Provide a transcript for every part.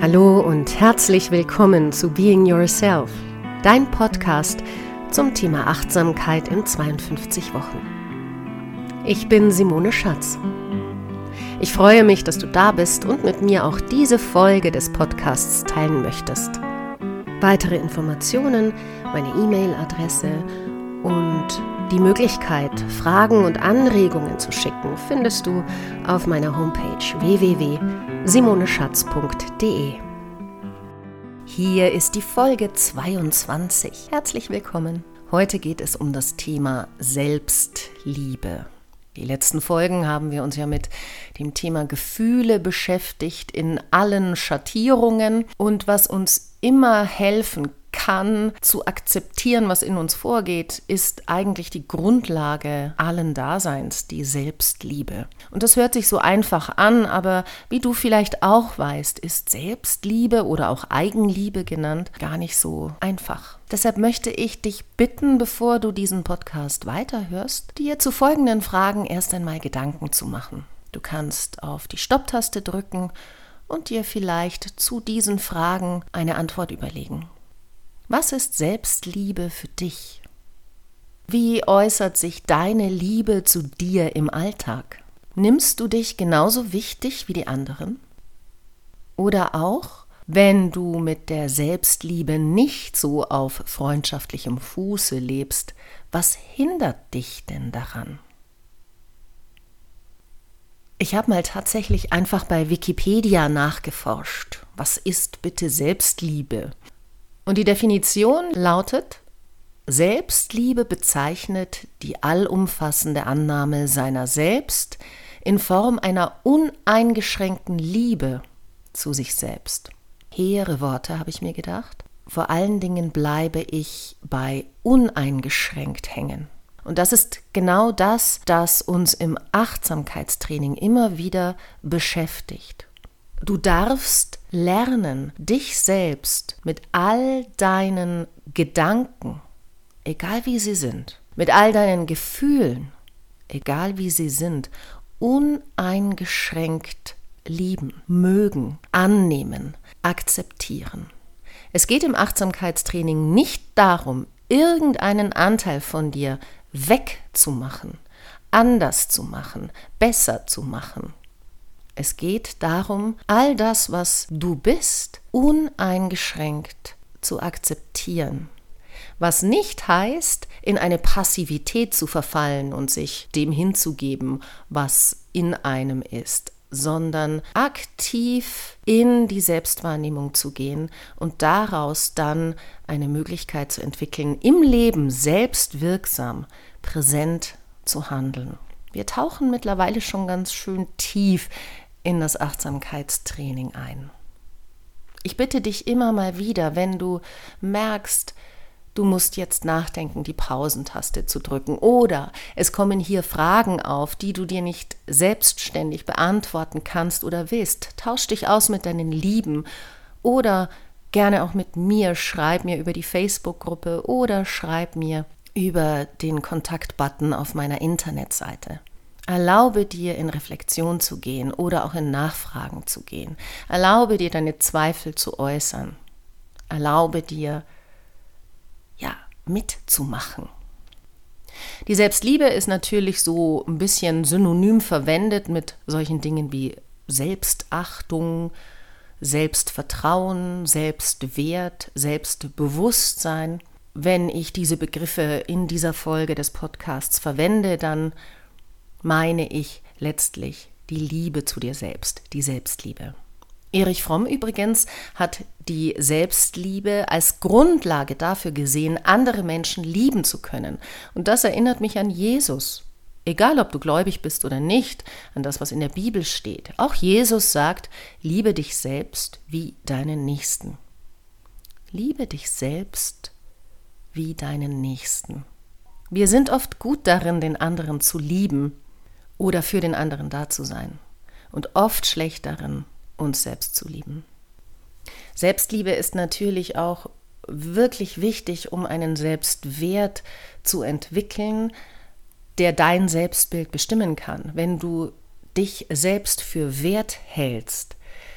Hallo und herzlich willkommen zu Being Yourself, dein Podcast zum Thema Achtsamkeit in 52 Wochen. Ich bin Simone Schatz. Ich freue mich, dass du da bist und mit mir auch diese Folge des Podcasts teilen möchtest. Weitere Informationen, meine E-Mail-Adresse und die Möglichkeit, Fragen und Anregungen zu schicken, findest du auf meiner Homepage www.simoneschatz.de. Hier ist die Folge 22. Herzlich willkommen. Heute geht es um das Thema Selbstliebe. Die letzten Folgen haben wir uns ja mit dem Thema Gefühle beschäftigt in allen Schattierungen und was uns immer helfen kann, zu akzeptieren, was in uns vorgeht, ist eigentlich die Grundlage allen Daseins, die Selbstliebe. Und das hört sich so einfach an, aber wie du vielleicht auch weißt, ist Selbstliebe oder auch Eigenliebe genannt gar nicht so einfach. Deshalb möchte ich dich bitten, bevor du diesen Podcast weiterhörst, dir zu folgenden Fragen erst einmal Gedanken zu machen. Du kannst auf die Stopptaste drücken und dir vielleicht zu diesen Fragen eine Antwort überlegen. Was ist Selbstliebe für dich? Wie äußert sich deine Liebe zu dir im Alltag? Nimmst du dich genauso wichtig wie die anderen? Oder auch, wenn du mit der Selbstliebe nicht so auf freundschaftlichem Fuße lebst, was hindert dich denn daran? Ich habe mal tatsächlich einfach bei Wikipedia nachgeforscht. Was ist bitte Selbstliebe? Und die Definition lautet: Selbstliebe bezeichnet die allumfassende Annahme seiner selbst in Form einer uneingeschränkten Liebe zu sich selbst. Hehre Worte, habe ich mir gedacht. Vor allen Dingen bleibe ich bei uneingeschränkt hängen. Und das ist genau das, das uns im Achtsamkeitstraining immer wieder beschäftigt. Du darfst lernen, dich selbst mit all deinen Gedanken, egal wie sie sind, mit all deinen Gefühlen, egal wie sie sind, uneingeschränkt lieben, mögen, annehmen, akzeptieren. Es geht im Achtsamkeitstraining nicht darum, irgendeinen Anteil von dir wegzumachen, anders zu machen, besser zu machen. Es geht darum, all das, was du bist, uneingeschränkt zu akzeptieren. Was nicht heißt, in eine Passivität zu verfallen und sich dem hinzugeben, was in einem ist, sondern aktiv in die Selbstwahrnehmung zu gehen und daraus dann eine Möglichkeit zu entwickeln, im Leben selbstwirksam, präsent zu handeln. Wir tauchen mittlerweile schon ganz schön tief in das Achtsamkeitstraining ein. Ich bitte dich immer mal wieder, wenn du merkst, du musst jetzt nachdenken, die Pausentaste zu drücken oder es kommen hier Fragen auf, die du dir nicht selbstständig beantworten kannst oder willst. Tausch dich aus mit deinen Lieben oder gerne auch mit mir. Schreib mir über die Facebook-Gruppe oder schreib mir über den Kontaktbutton auf meiner Internetseite. Erlaube dir, in Reflexion zu gehen oder auch in Nachfragen zu gehen. Erlaube dir, deine Zweifel zu äußern. Erlaube dir, mitzumachen. Die Selbstliebe ist natürlich so ein bisschen synonym verwendet mit solchen Dingen wie Selbstachtung, Selbstvertrauen, Selbstwert, Selbstbewusstsein. Wenn ich diese Begriffe in dieser Folge des Podcasts verwende, dann meine ich letztlich die Liebe zu dir selbst, die Selbstliebe. Erich Fromm übrigens hat die Selbstliebe als Grundlage dafür gesehen, andere Menschen lieben zu können. Und das erinnert mich an Jesus. Egal, ob du gläubig bist oder nicht, an das, was in der Bibel steht. Auch Jesus sagt, liebe dich selbst wie deinen Nächsten. Liebe dich selbst wie deinen Nächsten. Wir sind oft gut darin, den anderen zu lieben oder für den anderen da zu sein. Und oft schlecht darin, uns selbst zu lieben. Selbstliebe ist natürlich auch wirklich wichtig, um einen Selbstwert zu entwickeln, der dein Selbstbild bestimmen kann. Wenn du dich selbst für wert hältst,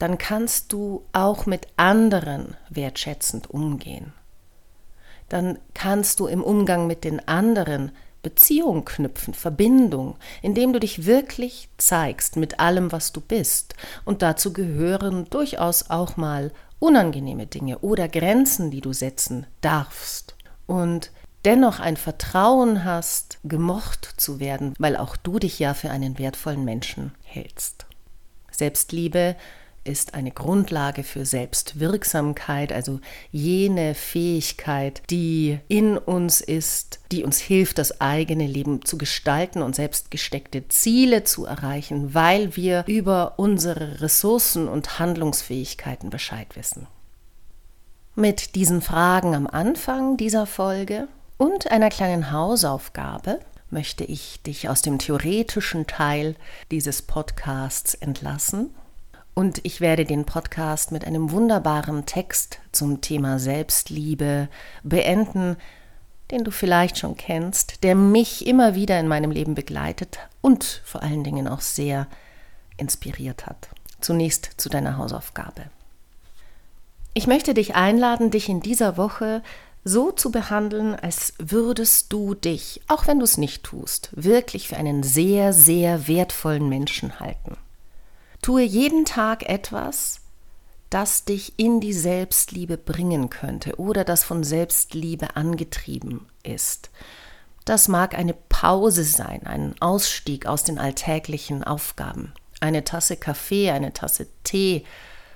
dann kannst du auch mit anderen wertschätzend umgehen. Dann kannst du im Umgang mit den anderen Beziehung knüpfen, Verbindung, indem du dich wirklich zeigst mit allem, was du bist. Und dazu gehören durchaus auch mal unangenehme Dinge oder Grenzen, die du setzen darfst. Und dennoch ein Vertrauen hast, gemocht zu werden, weil auch du dich ja für einen wertvollen Menschen hältst. Selbstliebe ist eine Grundlage für Selbstwirksamkeit, also jene Fähigkeit, die in uns ist, die uns hilft, das eigene Leben zu gestalten und selbst gesteckte Ziele zu erreichen, weil wir über unsere Ressourcen und Handlungsfähigkeiten Bescheid wissen. Mit diesen Fragen am Anfang dieser Folge und einer kleinen Hausaufgabe möchte ich dich aus dem theoretischen Teil dieses Podcasts entlassen. Und ich werde den Podcast mit einem wunderbaren Text zum Thema Selbstliebe beenden, den du vielleicht schon kennst, der mich immer wieder in meinem Leben begleitet und vor allen Dingen auch sehr inspiriert hat. Zunächst zu deiner Hausaufgabe. Ich möchte dich einladen, dich in dieser Woche so zu behandeln, als würdest du dich, auch wenn du es nicht tust, wirklich für einen sehr, sehr wertvollen Menschen halten. Tue jeden Tag etwas, das dich in die Selbstliebe bringen könnte oder das von Selbstliebe angetrieben ist. Das mag eine Pause sein, ein Ausstieg aus den alltäglichen Aufgaben. Eine Tasse Kaffee, eine Tasse Tee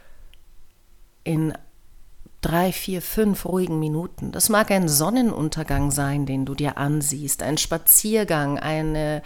in 3, 4, 5 ruhigen Minuten. Das mag ein Sonnenuntergang sein, den du dir ansiehst, ein Spaziergang, eine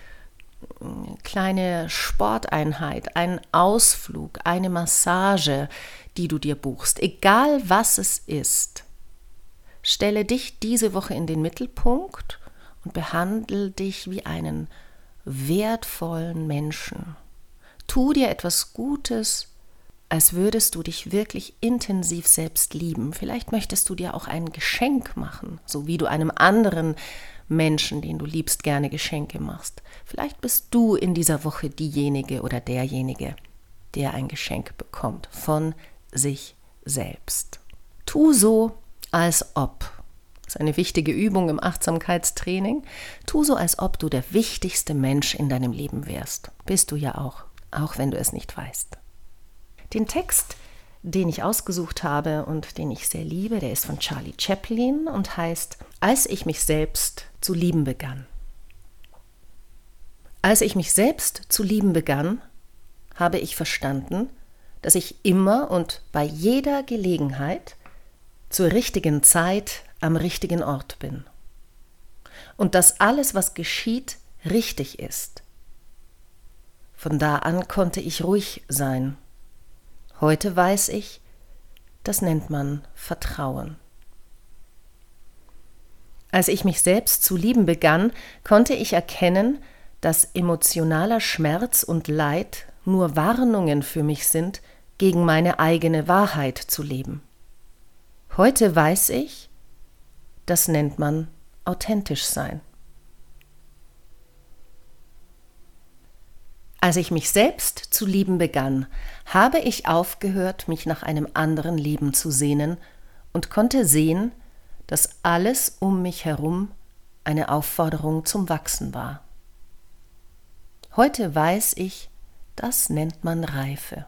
kleine Sporteinheit, ein Ausflug, eine Massage, die du dir buchst. Egal was es ist, stelle dich diese Woche in den Mittelpunkt und behandle dich wie einen wertvollen Menschen. Tu dir etwas Gutes, als würdest du dich wirklich intensiv selbst lieben. Vielleicht möchtest du dir auch ein Geschenk machen, so wie du einem anderen Menschen, den du liebst, gerne Geschenke machst. Vielleicht bist du in dieser Woche diejenige oder derjenige, der ein Geschenk bekommt von sich selbst. Tu so, als ob. Das ist eine wichtige Übung im Achtsamkeitstraining. Tu so, als ob du der wichtigste Mensch in deinem Leben wärst. Bist du ja auch wenn du es nicht weißt. Den Text, den ich ausgesucht habe und den ich sehr liebe, der ist von Charlie Chaplin und heißt »Als ich mich selbst zu lieben begann«. Als ich mich selbst zu lieben begann, habe ich verstanden, dass ich immer und bei jeder Gelegenheit zur richtigen Zeit am richtigen Ort bin. Und dass alles, was geschieht, richtig ist. Von da an konnte ich ruhig sein. Heute weiß ich, das nennt man Vertrauen. Als ich mich selbst zu lieben begann, konnte ich erkennen, dass emotionaler Schmerz und Leid nur Warnungen für mich sind, gegen meine eigene Wahrheit zu leben. Heute weiß ich, das nennt man authentisch sein. Als ich mich selbst zu lieben begann, habe ich aufgehört, mich nach einem anderen Leben zu sehnen und konnte sehen, dass alles um mich herum eine Aufforderung zum Wachsen war. Heute weiß ich, das nennt man Reife.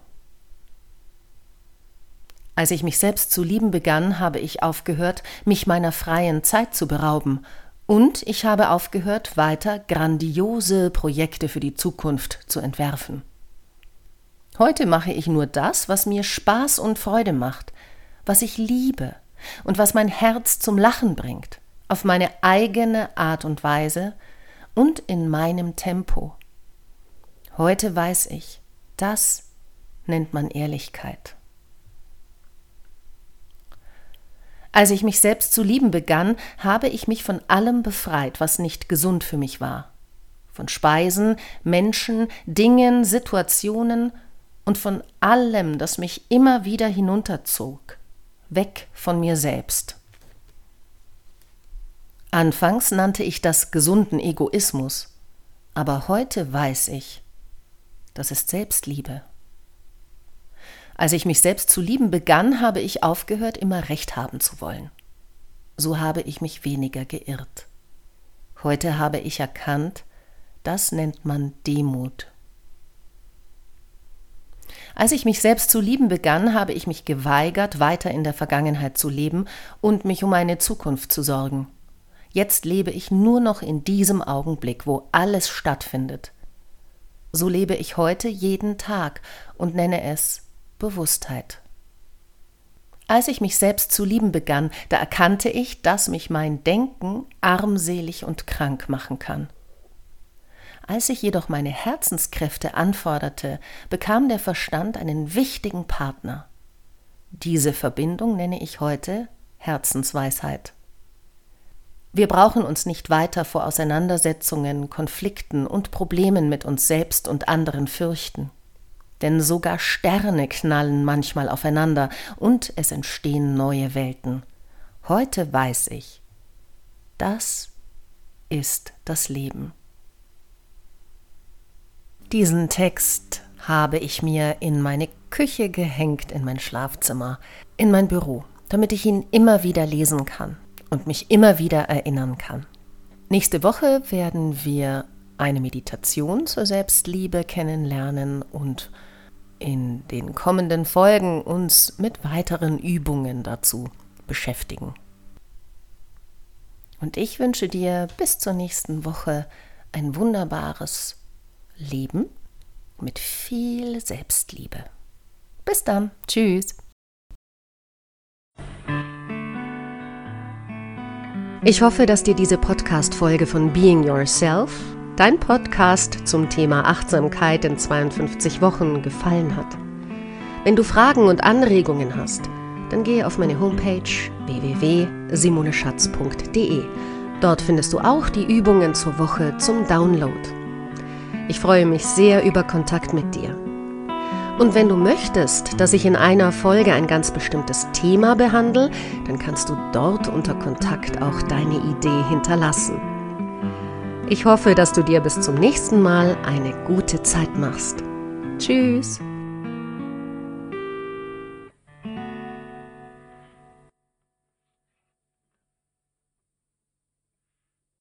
Als ich mich selbst zu lieben begann, habe ich aufgehört, mich meiner freien Zeit zu berauben. Und ich habe aufgehört, weiter grandiose Projekte für die Zukunft zu entwerfen. Heute mache ich nur das, was mir Spaß und Freude macht, was ich liebe und was mein Herz zum Lachen bringt, auf meine eigene Art und Weise und in meinem Tempo. Heute weiß ich, das nennt man Ehrlichkeit. Als ich mich selbst zu lieben begann, habe ich mich von allem befreit, was nicht gesund für mich war. Von Speisen, Menschen, Dingen, Situationen und von allem, das mich immer wieder hinunterzog, weg von mir selbst. Anfangs nannte ich das gesunden Egoismus, aber heute weiß ich, das ist Selbstliebe. Als ich mich selbst zu lieben begann, habe ich aufgehört, immer Recht haben zu wollen. So habe ich mich weniger geirrt. Heute habe ich erkannt, das nennt man Demut. Als ich mich selbst zu lieben begann, habe ich mich geweigert, weiter in der Vergangenheit zu leben und mich um eine Zukunft zu sorgen. Jetzt lebe ich nur noch in diesem Augenblick, wo alles stattfindet. So lebe ich heute jeden Tag und nenne es Bewusstheit. Als ich mich selbst zu lieben begann, da erkannte ich, dass mich mein Denken armselig und krank machen kann. Als ich jedoch meine Herzenskräfte anforderte, bekam der Verstand einen wichtigen Partner. Diese Verbindung nenne ich heute Herzensweisheit. Wir brauchen uns nicht weiter vor Auseinandersetzungen, Konflikten und Problemen mit uns selbst und anderen fürchten. Denn sogar Sterne knallen manchmal aufeinander und es entstehen neue Welten. Heute weiß ich, das ist das Leben. Diesen Text habe ich mir in meine Küche gehängt, in mein Schlafzimmer, in mein Büro, damit ich ihn immer wieder lesen kann und mich immer wieder erinnern kann. Nächste Woche werden wir eine Meditation zur Selbstliebe kennenlernen und in den kommenden Folgen uns mit weiteren Übungen dazu beschäftigen. Und ich wünsche dir bis zur nächsten Woche ein wunderbares Leben mit viel Selbstliebe. Bis dann. Tschüss. Ich hoffe, dass dir diese Podcast-Folge von Being Yourself, dein Podcast zum Thema Achtsamkeit in 52 Wochen, gefallen hat. Wenn du Fragen und Anregungen hast, dann gehe auf meine Homepage www.simoneschatz.de. Dort findest du auch die Übungen zur Woche zum Download. Ich freue mich sehr über Kontakt mit dir. Und wenn du möchtest, dass ich in einer Folge ein ganz bestimmtes Thema behandle, dann kannst du dort unter Kontakt auch deine Idee hinterlassen. Ich hoffe, dass du dir bis zum nächsten Mal eine gute Zeit machst. Tschüss!